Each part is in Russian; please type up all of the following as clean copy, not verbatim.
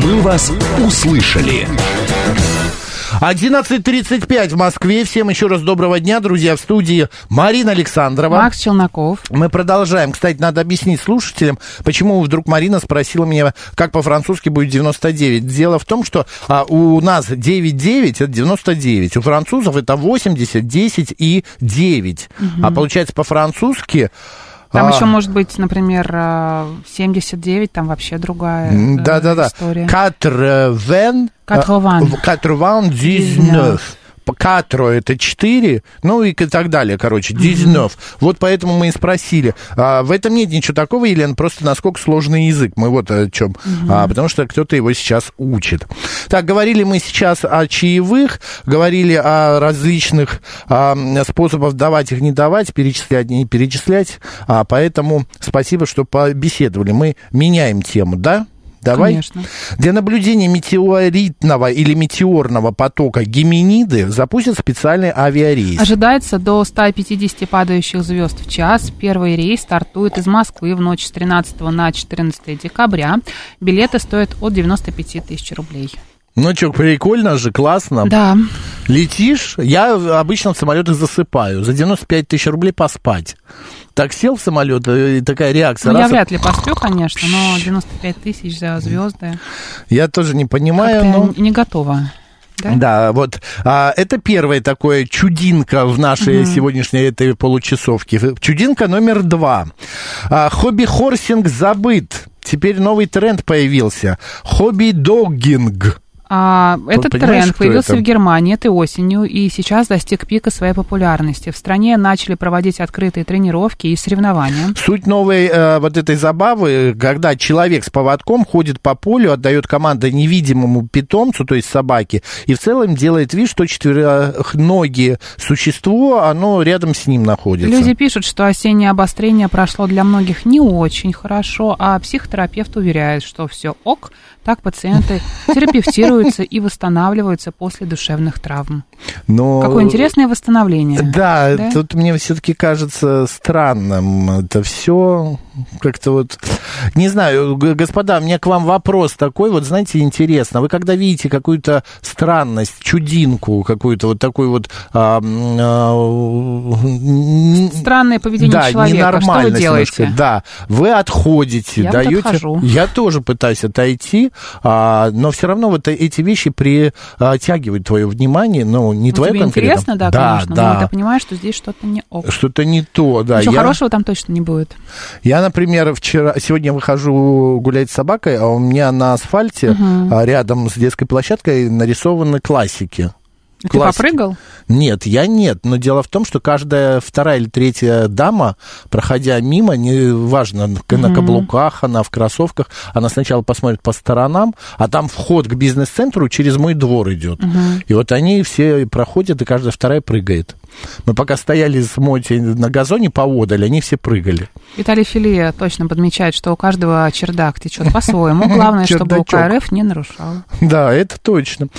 Мы вас услышали. 11:35 в Москве. Всем еще раз доброго дня, друзья. В студии Марина Александрова. Макс Челноков. Мы продолжаем. Кстати, надо объяснить слушателям, почему вдруг Марина спросила меня, как по-французски будет 99. Дело в том, что у нас 9-9 это 99. У французов это 80, 10 и 9. А получается по-французски... Там еще может быть, например, 79, там вообще другая история. 99. 4 это 4, ну и так далее, короче, 19. Вот поэтому мы и спросили. В этом нет ничего такого, Елена, просто насколько сложный язык. Мы вот о чем. Потому что кто-то его сейчас учит. Так, говорили мы сейчас о чаевых, говорили о различных способах давать их, не давать, перечислять, не перечислять. Поэтому спасибо, что побеседовали. Мы меняем тему, да? Давай. Конечно. Для наблюдения метеоритного или метеорного потока Геминиды запустят специальный авиарейс. Ожидается до 150 падающих звезд в час. Первый рейс стартует из Москвы в ночь с 13 на 14 декабря. Билеты стоят от 95 тысяч рублей. Ну что, прикольно же, классно. Да. Летишь, я обычно в самолетах засыпаю. За 95 тысяч рублей поспать. Так сел в самолет, и такая реакция. Ну, я вряд ли посплю, конечно, но 95 тысяч за звезды. Я тоже не понимаю, но... не готова. Да? Да, вот это первое такое чудинка в нашей сегодняшней этой получасовке. Чудинка номер 2. Хобби-хорсинг забыт. Теперь новый тренд появился. Хобби-доггинг. Этот тренд появился в Германии этой осенью и сейчас достиг пика своей популярности. В стране начали проводить открытые тренировки и соревнования. Суть новой вот этой забавы, когда человек с поводком ходит по полю, отдает команду невидимому питомцу, то есть собаке, и в целом делает вид, что четвероногие существо, оно рядом с ним находится. Люди пишут, что осеннее обострение прошло для многих не очень хорошо, а психотерапевт уверяет, что все ок, так пациенты терапевтируются и восстанавливаются после душевных травм. Но... Какое интересное восстановление. Да, тут мне все-таки кажется странным это все. Как-то вот... Не знаю, господа, у меня к вам вопрос такой, вот знаете, интересно. Вы когда видите какую-то странность, чудинку, какую-то вот такую вот... Странное поведение человека, что вы делаете? Да, вы отходите, я даете... отхожу. Я тоже пытаюсь отойти, но все равно вот эти вещи притягивают твое внимание, ну, не твое тебе конкретно. Интересно, да, конечно, но ты понимаешь, что здесь что-то не ок. Что-то не то, да. Ничего хорошего там точно не будет. Я, например, сегодня выхожу гулять с собакой, а у меня на асфальте рядом с детской площадкой нарисованы классики. Ты попрыгал? Нет, но дело в том, что каждая вторая или третья дама, проходя мимо, неважно, на каблуках она, в кроссовках, она сначала посмотрит по сторонам, а там вход к бизнес-центру через мой двор идет. И вот они все проходят, и каждая вторая прыгает. Мы пока стояли с Моти на газоне поодаль, они все прыгали. Виталий Филия точно подмечает, что у каждого чердак течет по-своему. Главное, чтобы УКРФ не нарушал. Да, это точно.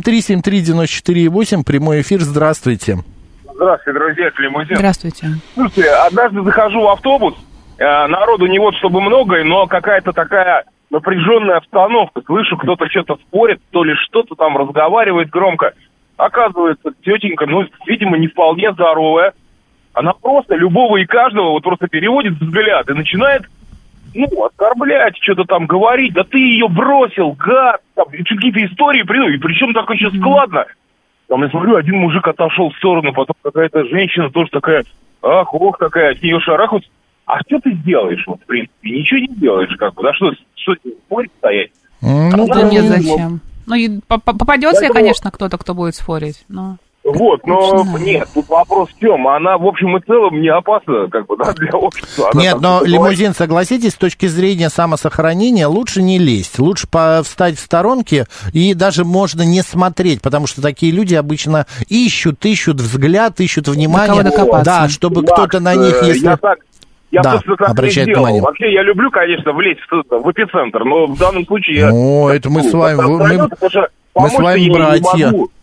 7373948, прямой эфир, здравствуйте. Здравствуйте, друзья, это Лимузин. Здравствуйте. Слушайте, однажды захожу в автобус, народу не вот чтобы много, но какая-то такая напряженная обстановка. Слышу, кто-то что-то спорит, то ли что-то там разговаривает громко. Оказывается, тетенька, видимо, не вполне здоровая. Она просто любого и каждого вот просто переводит взгляд и начинает, оскорблять, что-то там говорить. Да ты ее бросил, гад! Там какие-то истории придумали, и причем так очень складно. Там, я смотрю, один мужик отошел в сторону, потом какая-то женщина тоже такая, ох, такая, от нее шарахаются. А что ты делаешь, в принципе? Ничего не делаешь, да что спорить стоять? Да нет, зачем? И попадется, конечно, кто-то, кто будет спорить, но... Вот, но нет, тут вопрос в чем? Она, в общем и целом, не опасна, для общества. Нет, но, Лимузин, согласитесь, с точки зрения самосохранения лучше не лезть, лучше встать в сторонке, и даже можно не смотреть, потому что такие люди обычно ищут взгляд, ищут внимание. Да, чтобы кто-то на них, если... Я просто так не сделал. Внимание. Вообще, я люблю, конечно, влезть в эпицентр, но в данном случае это мы с вами, мы с вами братья.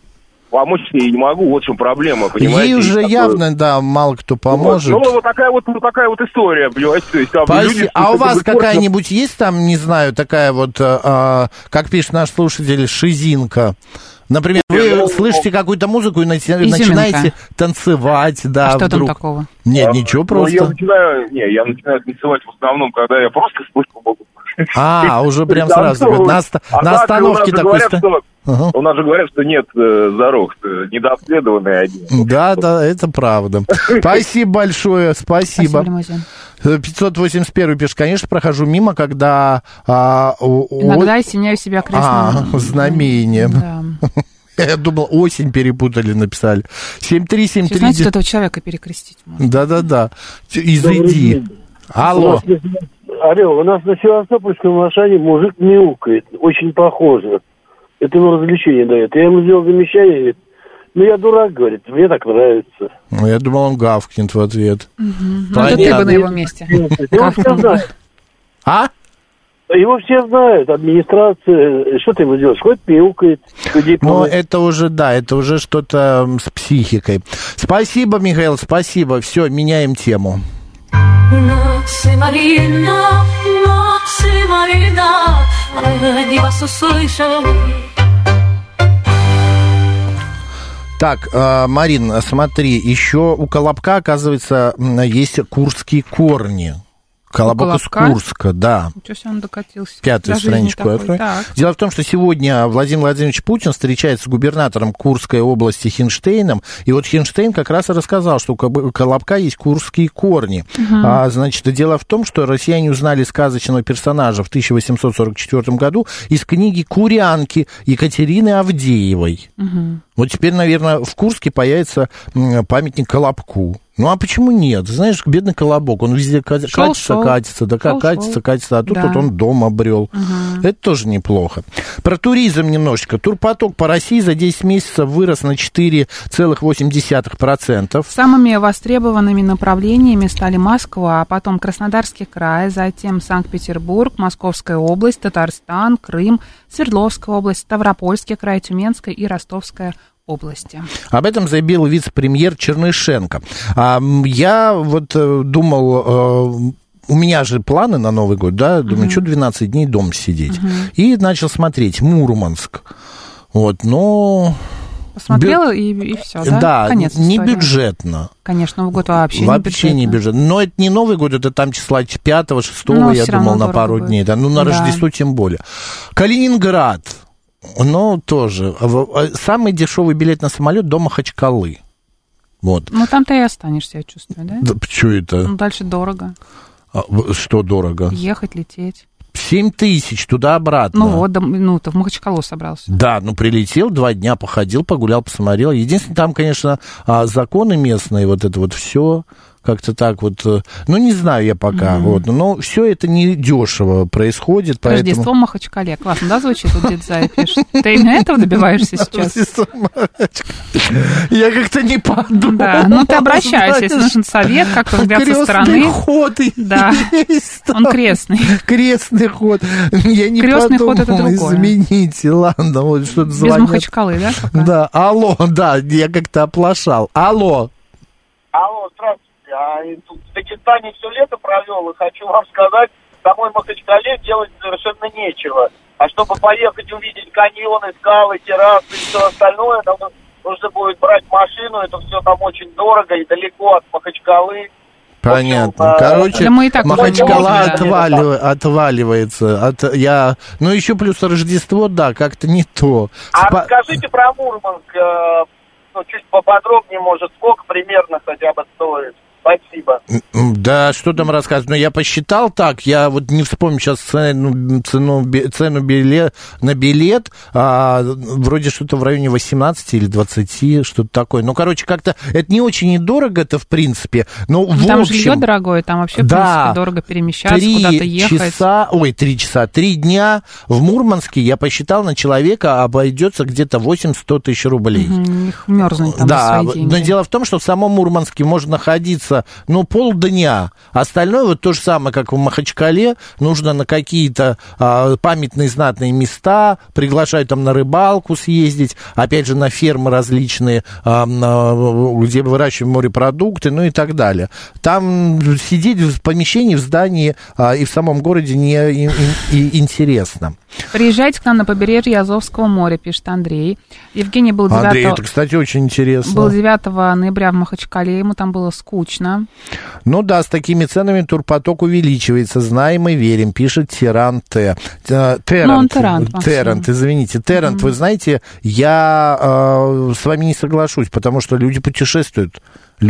помочь ей не могу, вот в чем проблема, понимаете? Ей уже явно, да, мало кто поможет. Ну, вот такая вот история, понимаете? То есть, люди, а у вас какая-нибудь есть там, не знаю, такая вот, как пишет наш слушатель, шизинка? Например, вы слышите какую-то музыку и начинаете танцевать, да, что вдруг. Там такого? Нет, ничего, просто. Я начинаю танцевать в основном, когда я просто слышу музыку. Уже прям сразу. На остановке такой... У нас же говорят, что нет дорог, недообследованные одни. Да, это правда. Спасибо большое, спасибо. 581 пишет, конечно, прохожу мимо, когда... Иногда осеняю себя крестным знамением. Да. Я думал, осень перепутали, написали. 73739. Знаете, этого человека перекрестить можно. Да. Изыди. Алло. Алло, у нас на Севастопольском Ашане мужик мяукает. Очень похоже. Это ему развлечение дает. Я ему сделал замечание, говорит, я дурак, говорит, мне так нравится. Я думал, он гавкнет в ответ. Это ты бы на его месте. Его все знают. Его все знают, администрация, что ты ему делаешь? Хоть мяукает. Это уже что-то с психикой. Спасибо, Михаил, спасибо. Все, меняем тему. Так, Марин, смотри, еще у Колобка, оказывается, есть курские корни. Колобок из Курска, да. Ничего себе, он докатился. Пятую страничку открой. Дело в том, что сегодня Владимир Владимирович Путин встречается с губернатором Курской области Хинштейном, и вот Хинштейн как раз и рассказал, что у Колобка есть курские корни. Значит, дело в том, что россияне узнали сказочного персонажа в 1844 году из книги «Курянки» Екатерины Авдеевой. Вот теперь, наверное, в Курске появится памятник Колобку. Ну, а почему нет? Знаешь, бедный Колобок, он везде катится, а тут вот он дом обрел. Это тоже неплохо. Про туризм немножечко. Турпоток по России за 10 месяцев вырос на 4,8%. Самыми востребованными направлениями стали Москва, а потом Краснодарский край, затем Санкт-Петербург, Московская область, Татарстан, Крым, Свердловская область, Ставропольский край, Тюменская и Ростовская области. Об этом заявил вице-премьер Чернышенко. Я вот думал... У меня же планы на Новый год, да, думаю, что 12 дней дома сидеть. И начал смотреть Мурманск. Вот, но... Посмотрела и все, да? Да, не бюджетно. Конечно, Новый год вообще не бюджетно. Но это не Новый год, это там числа 5-6, я думал, на пару дней. Да, на Рождество тем более. Калининград. Ну, тоже. Самый дешевый билет на самолет до Махачкалы. Вот. Ну, там ты и останешься, я чувствую, да? Да, что это? Ну, дальше дорого. Что дорого? Ехать, лететь. 7 тысяч туда-обратно. Ну вот, ты в Махачкалу собрался. Да, прилетел, 2 дня походил, погулял, посмотрел. Единственное, там, конечно, законы местные, вот это вот все... Как-то так вот, не знаю я пока, но все это не дешево происходит, поэтому... Рождество в Махачкале, классно, да, звучит? Вот дед Зая пишет. Ты именно этого добиваешься сейчас? Я как-то не подумал. Да, ты обращайся, если нужен совет, как взгляд со стороны. Крестный ход есть. Он крестный. Крестный ход. Я не Крестный ход это другое. Извините, ладно, вот что-то звонят. Без Махачкалы, да? Пока? Да, алло, да, я как-то оплошал. Алло, здравствуйте. Я тут в Дагестане все лето провел, и хочу вам сказать, домой в Махачкале делать совершенно нечего. А чтобы поехать увидеть каньоны, скалы, террасы и все остальное, нам нужно будет брать машину, это все там очень дорого и далеко от Махачкалы. Понятно. Короче, Махачкала отваливается. Еще плюс Рождество, да, как-то не то. Скажите про Мурманск, чуть поподробнее, может, сколько примерно хотя бы стоит? Спасибо. Да, что там рассказывать? Я посчитал так, я вот не вспомню сейчас цену на билет, вроде что-то в районе 18 или 20, что-то такое. Как-то это не очень недорого, это в принципе, но в там общем... жилье дорогое, там вообще, в принципе, дорого перемещаться, куда-то ехать. 3 часа, 3 дня в Мурманске, я посчитал, на человека обойдется где-то 800 тысяч рублей. Их мерзнуть там за свои деньги. Но дело в том, что в самом Мурманске можно находиться остается, полдня. Остальное вот то же самое, как в Махачкале, нужно на какие-то памятные знатные места, приглашают там на рыбалку съездить, опять же, на фермы различные, где выращивают морепродукты, и так далее. Там сидеть в помещении, в здании и в самом городе не интересно. Приезжайте к нам на побережье Азовского моря, пишет Андрей. Евгений был 9... Андрей, это, кстати, очень интересно. Был 9 ноября в Махачкале, ему там было скучно. С такими ценами турпоток увеличивается. Знаем и верим, пишет Террант. Террант, извините. Террант, вы знаете, я с вами не соглашусь, потому что люди путешествуют.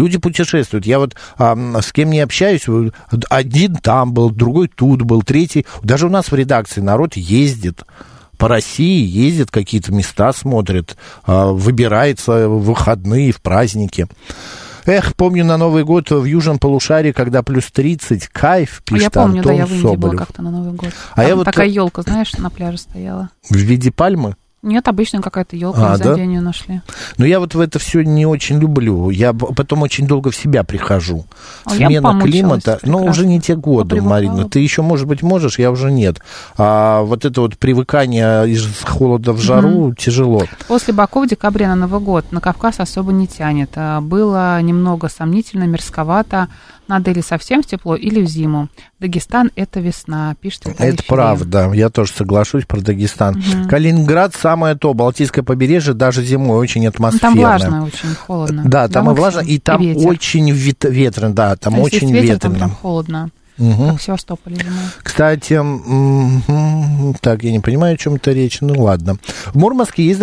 Я вот с кем не общаюсь, один там был, другой тут был, третий. Даже у нас в редакции народ ездит по России, ездит, какие-то места смотрит, выбирается в выходные, в праздники. Помню на Новый год в Южном полушарии, когда плюс 30, кайф, пишет Антон Соболев. Я помню, я в Индии была как-то на Новый год. Там такая елка, знаешь, на пляже стояла. В виде пальмы? Нет, обычно какая-то елка, за день ее нашли. Я вот в это все не очень люблю. Я потом очень долго в себя прихожу. Смена климата, уже не те годы, Марина. Ты еще, может быть, можешь, я уже нет. Вот это вот привыкание из холода в жару тяжело. После Баку в декабре на Новый год на Кавказ особо не тянет. Было немного сомнительно, мерзковато. Надо или совсем в тепло, или в зиму. Дагестан — это весна, пишет Виталий Это правда, я тоже соглашусь про Дагестан. Калининград — самое то, Балтийское побережье даже зимой очень атмосферно. Там влажно, очень холодно. Да, там и влажно, и там очень ветрено, да, там очень ветрено. Там холодно. Как в Севастополе зимой. Кстати, так, я не понимаю, о чем это речь, ладно. В Мурманске есть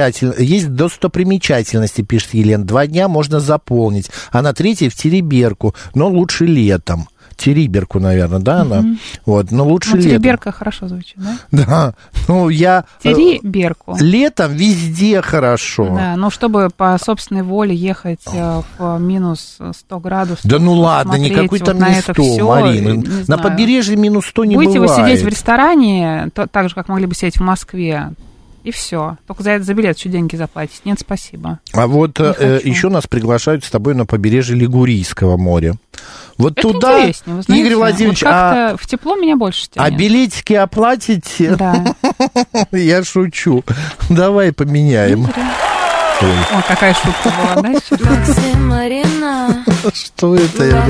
достопримечательности, пишет Елена. 2 дня можно заполнить, а на 3-й в Териберку, но лучше летом. Териберку, наверное, да, она? Но лучше летом. Териберка хорошо звучит, да? Да, я... Териберку. Летом везде хорошо. Да, чтобы по собственной воле ехать в минус 100 градусов. Да ладно, никакой там не 100, Марина. На побережье минус 100 не бывает. Будете вы сидеть в ресторане, так же, как могли бы сидеть в Москве, и все. Только за билет еще деньги заплатить. Нет, спасибо. А вот еще нас приглашают с тобой на побережье Лигурийского моря. Вот это туда, интереснее, вы знаете, Игорь Владимирович, как-то в тепло меня больше тянет. А билетики оплатите? Да. Я шучу. Давай поменяем. О, какая шутка была, да? Что это?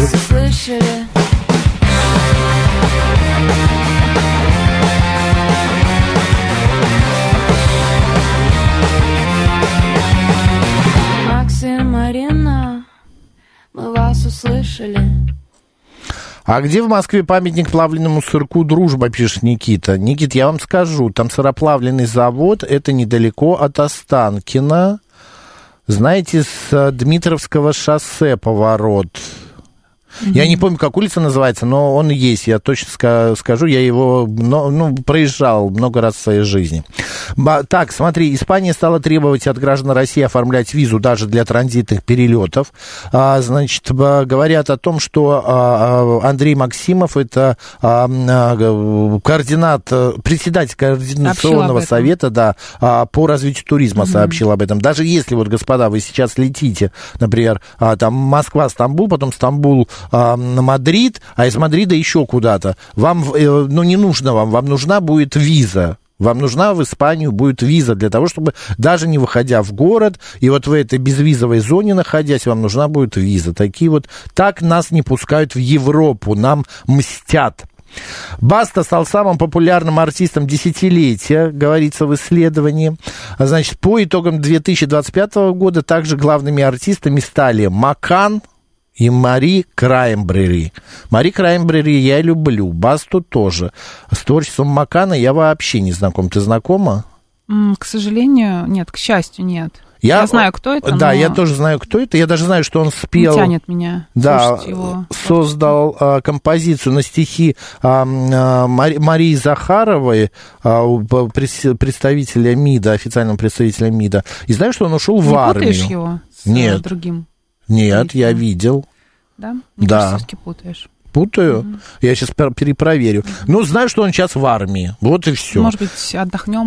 Марина, мы вас услышали. А где в Москве памятник плавленному сырку «Дружба», пишет Никита. Никит, я вам скажу, там сыроплавленный завод, это недалеко от Останкина. Знаете, с Дмитровского шоссе поворот. Я не помню, как улица называется, но он есть, я точно скажу, я его проезжал много раз в своей жизни. Так, смотри, Испания стала требовать от граждан России оформлять визу даже для транзитных перелетов. Значит, говорят о том, что Андрей Максимов, это председатель Координационного совета, да, по развитию туризма, сообщил об этом. Даже если, господа, вы сейчас летите, например, там Москва-Стамбул, потом Стамбул на Мадрид, а из Мадрида еще куда-то. Вам, не нужно вам нужна будет виза. Вам нужна в Испанию будет виза для того, чтобы, даже не выходя в город, и вот в этой безвизовой зоне находясь, вам нужна будет виза. Так нас не пускают в Европу, нам мстят. Баста стал самым популярным артистом десятилетия, говорится в исследовании. Значит, по итогам 2025 года также главными артистами стали Макан и Мари Краймбрери. Мари Краймбрери я люблю, Басту тоже. С творчеством Макана я вообще не знаком. Ты знакома? К сожалению, нет, к счастью, нет. Я знаю, кто это. Да, я тоже знаю, кто это. Я даже знаю, что он спел. Не тянет меня. Да, его создал композицию на стихи Марии Захаровой, представителя МИДа, официального представителя МИДа. И знаешь, что он ушел в армию? Не путаешь его с другим? Нет, я видел. Да? Мне кажется, все-таки путаешь. Путаю? Я сейчас перепроверю. Знаю, что он сейчас в армии. Вот и все. Может быть, отдохнем?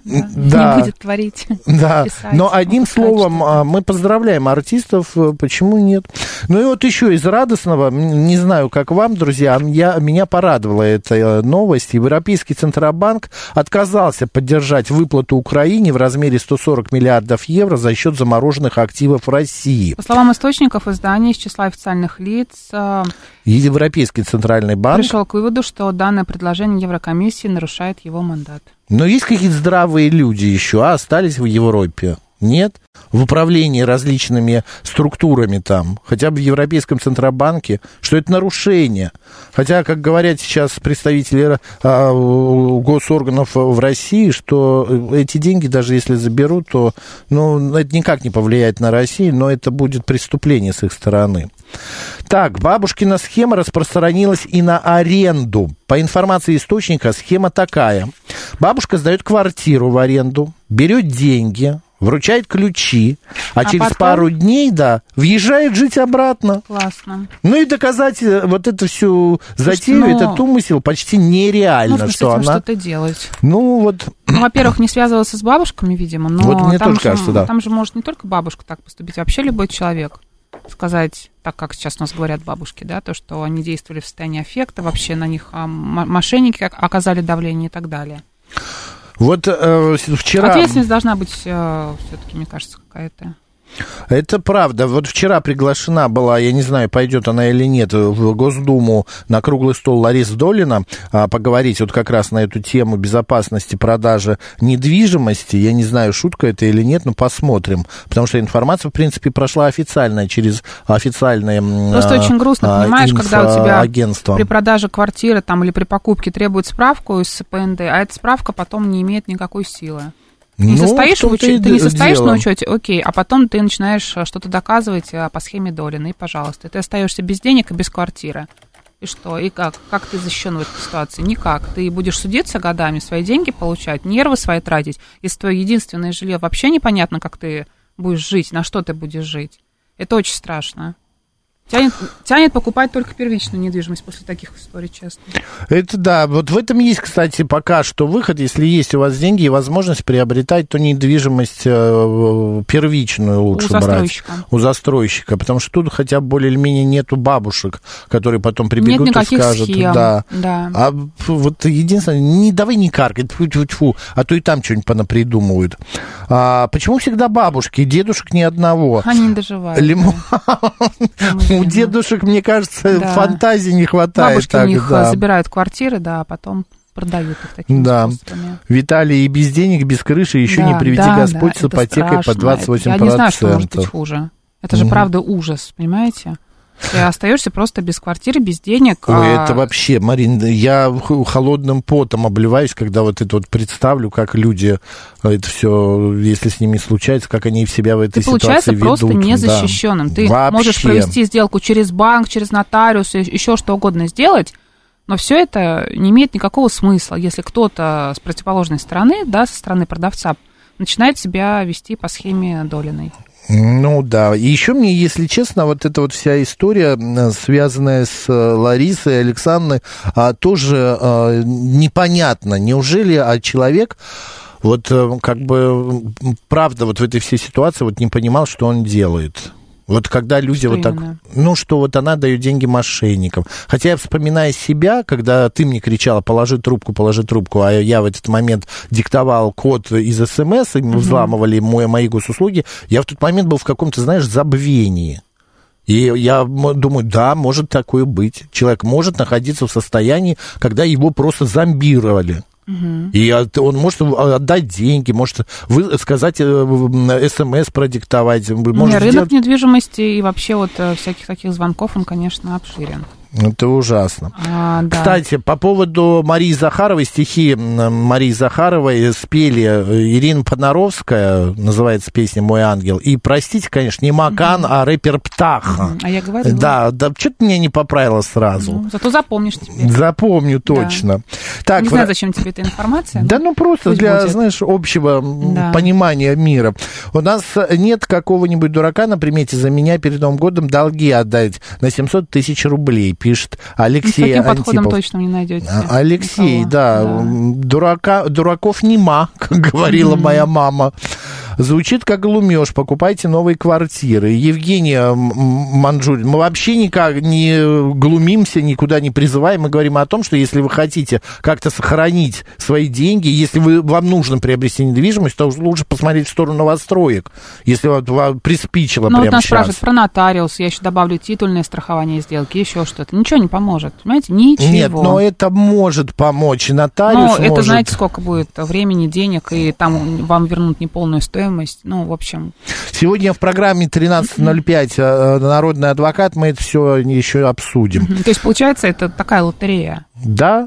Да. Не будет творить. Да, писать. но одним словом, что-то. мы поздравляем артистов, почему нет? Ну и вот еще из радостного, не знаю, как вам, друзья, меня порадовала эта новость. Европейский Центробанк отказался поддержать выплату Украине в размере 140 миллиардов евро за счет замороженных активов России. По словам источников издания, из числа официальных лиц Европейский Центральный банк пришел к выводу, что данное предложение Еврокомиссии нарушает его мандат. Но есть какие-то здравые люди еще, остались в Европе? Нет? В управлении различными структурами там, хотя бы в Европейском Центробанке, что это нарушение. Хотя, как говорят сейчас представители госорганов в России, что эти деньги, даже если заберут, то это никак не повлияет на Россию, но это будет преступление с их стороны. Так, бабушкина схема распространилась и на аренду. По информации источника, схема такая. Бабушка сдает квартиру в аренду, берет деньги, вручает ключи, а через потом... пару дней, въезжает жить обратно. Классно. Ну и доказать вот эту всю затею, этот умысел почти нереально. Нужно что с этим она... что-то делать. Во-первых, не связываться с бабушками, видимо, но вот мне тоже кажется, да. Там же может не только бабушка так поступить, вообще любой человек сказать, так как сейчас у нас говорят бабушки, да, то, что они действовали в состоянии аффекта, вообще на них мошенники оказали давление и так далее. Вот вчера... Ответственность должна быть все-таки, мне кажется, какая-то. Это правда. Вот вчера приглашена была, я не знаю, пойдет она или нет, в Госдуму на круглый стол Лариса Долина поговорить вот как раз на эту тему безопасности продажи недвижимости. Я не знаю, шутка это или нет, но посмотрим. Потому что информация, в принципе, прошла официально, через официальные Просто очень грустно, понимаешь, когда у тебя агентство. При продаже квартиры там, или при покупке требуют справку из ПНД, а эта справка потом не имеет никакой силы. Ты не состоишь на учете, окей, а потом ты начинаешь что-то доказывать по схеме Долина, и, пожалуйста, ты остаешься без денег и без квартиры. И что? И как? Как ты защищен в этой ситуации? Никак. Ты будешь судиться годами, свои деньги получать, нервы свои тратить. Если твое единственное жилье вообще непонятно, как ты будешь жить, на что ты будешь жить. Это очень страшно. Тянет покупать только первичную недвижимость после таких историй, честно. Это да. Вот в этом есть, кстати, пока что выход. Если есть у вас деньги и возможность приобретать, то недвижимость первичную лучше брать. У застройщика. Потому что тут хотя бы более или менее нету бабушек, которые потом прибегут и скажут. Схем. Да. А вот единственное, давай не каркай, тьфу-тьфу-тьфу, а то и там что-нибудь понапридумывают. Почему всегда бабушки, дедушек ни одного? Они не доживают. У дедушек, мне кажется, фантазии не хватает. Бабушки у них забирают квартиры, а потом продают их такими способами. Виталий, и без денег, без крыши, еще не приведи Господь, с ипотекой по 28%. Я не знаю, что может быть хуже. Это же правда ужас, понимаете? Ты остаешься просто без квартиры, без денег. Ой, это вообще, Марин, я холодным потом обливаюсь, когда вот это вот представлю, как люди, это все, если с ними случается, как они себя в этой ситуации ведут. Ты получается просто незащищенным. Ты можешь провести сделку через банк, через нотариус, еще что угодно сделать, но все это не имеет никакого смысла, если кто-то с противоположной стороны, со стороны продавца, начинает себя вести по схеме Долиной. Ну да, и еще мне, если честно, вот эта вот вся история, связанная с Ларисой, Александрой, тоже непонятно. Неужели человек, вот как бы, правда, вот в этой всей ситуации вот не понимал, что он делает? Вот когда люди что вот так, что вот она дает деньги мошенникам. Хотя я, вспоминая себя, когда ты мне кричала, положи трубку, а я в этот момент диктовал код из СМС, и мы взламывали мои госуслуги, я в тот момент был в каком-то, забвении. И я думаю, да, может такое быть. Человек может находиться в состоянии, когда его просто зомбировали. И он может отдать деньги, может сказать СМС продиктовать. Рынок недвижимости и вообще вот всяких таких звонков, он, конечно, обширен. Это ужасно. Да. Кстати, по поводу Марии Захаровой, стихи Марии Захаровой спели Ирина Понаровская, называется песня «Мой ангел», и, простите, конечно, не Макан, а рэпер Птаха. А я говорила. Да, что-то меня не поправила сразу. Зато запомнишь теперь. Запомню, точно. Да. Так, не знаю, зачем тебе эта информация. Да, просто пусть для, будет. Общего понимания мира. У нас нет какого-нибудь дурака на примете за меня перед Новым годом долги отдать на 700 тысяч рублей, пишет Алексей С таким подходом Антипов. точно не найдете. Алексей, никого. да. Дураков нема, как говорила моя мама. Звучит как глумеж, покупайте новые квартиры. Евгения Манджурин, мы вообще никак не глумимся, никуда не призываем. Мы говорим о том, что если вы хотите как-то сохранить свои деньги, если вам нужно приобрести недвижимость, то лучше посмотреть в сторону новостроек, если вам приспичило прямо вот нас сейчас. спрашивают про нотариус, я еще добавлю титульное страхование сделки, еще что-то. Ничего не поможет, понимаете? Ничего. Нет, но это может помочь. Нотариус это, может... знаете, сколько будет времени, денег, и там вам вернут неполную стоимость. Ну, в общем... Сегодня в программе 13.05 «Народный адвокат» мы это все еще обсудим. То есть, получается, это такая лотерея. Да.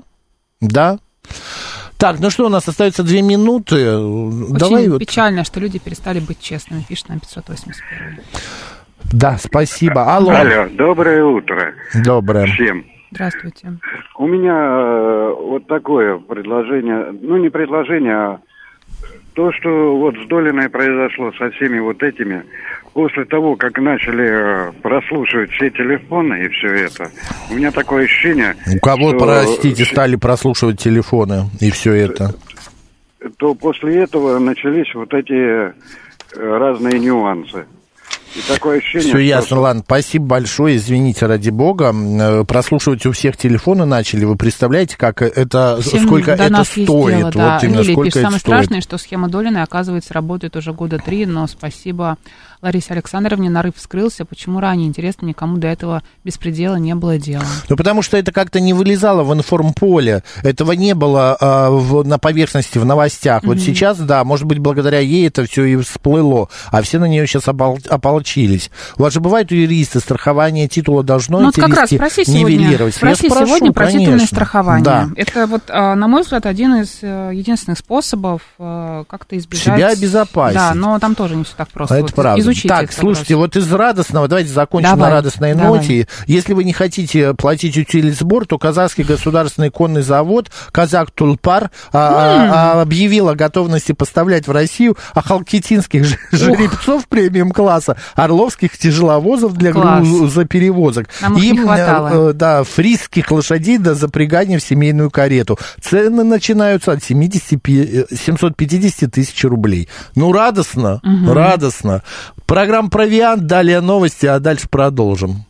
Так, ну что, у нас остается 2 минуты. Очень печально, что люди перестали быть честными, пишет нам 581. Да, спасибо. Алло, доброе утро. Доброе. Всем. Здравствуйте. У меня вот такое предложение, ну не предложение, а то, что вот с Долиной произошло со всеми вот этими, после того, как начали прослушивать все телефоны и все это, у меня такое ощущение... У кого, что... простите, стали прослушивать телефоны и все это? То после этого начались вот эти разные нюансы. И такое ощущение... Все ясно, ладно, спасибо большое, извините, ради бога. Прослушивать у всех телефоны начали, вы представляете, как это, сколько это стоит? Дело, да. Вот именно Лилия сколько пишет, это самое стоит. страшное, что схема Долиной, оказывается, работает уже года 3, но спасибо Ларисе Александровне, нарыв вскрылся. Почему ранее? Интересно, никому до этого беспредела не было дела. Ну, потому что это как-то не вылезало в информполе, этого не было на поверхности, в новостях. Вот сейчас, да, может быть, благодаря ей это все и всплыло, а все на нее сейчас ополчились. У вас же бывают юристы, страхование титула должно вот как раз спроси нивелировать. Сегодня про титульное страхование. Да. Это вот, на мой взгляд, один из единственных способов как-то избежать... Себя обезопасить. Да, но там тоже не все так просто. Это вот правда. Изучите так, слушайте, вот из радостного, давайте закончим на радостной ноте. Если вы не хотите платить утилизбор, то Казахский государственный конный завод «Казак Тулпар» объявил о готовности поставлять в Россию ахалкитинских жеребцов премиум-класса, орловских тяжеловозов для грузоперевозок и фризских лошадей до запрягания в семейную карету. Цены начинаются от 750 тысяч рублей. Ну, радостно, радостно. Программа «Провиант», далее новости, а дальше продолжим.